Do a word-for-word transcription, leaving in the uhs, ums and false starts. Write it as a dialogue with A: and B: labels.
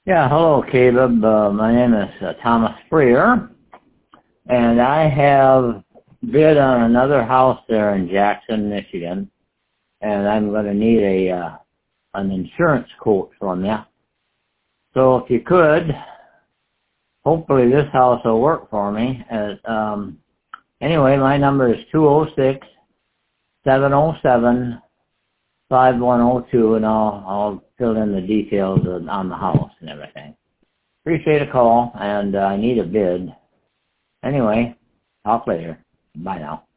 A: Yeah, hello, Caleb. Uh, my name is uh, Thomas Freer, and I have bid on another house there in Jackson, Michigan, and I'm going to need a uh, an insurance quote from you. So if you could, hopefully this house will work for me. As, um, anyway, my number is two oh six, seven oh seven, five one oh two, and I'll, I'll fill in the details of, on the house and everything. Appreciate a call, and uh, I need a bid. Anyway, talk later. Bye now.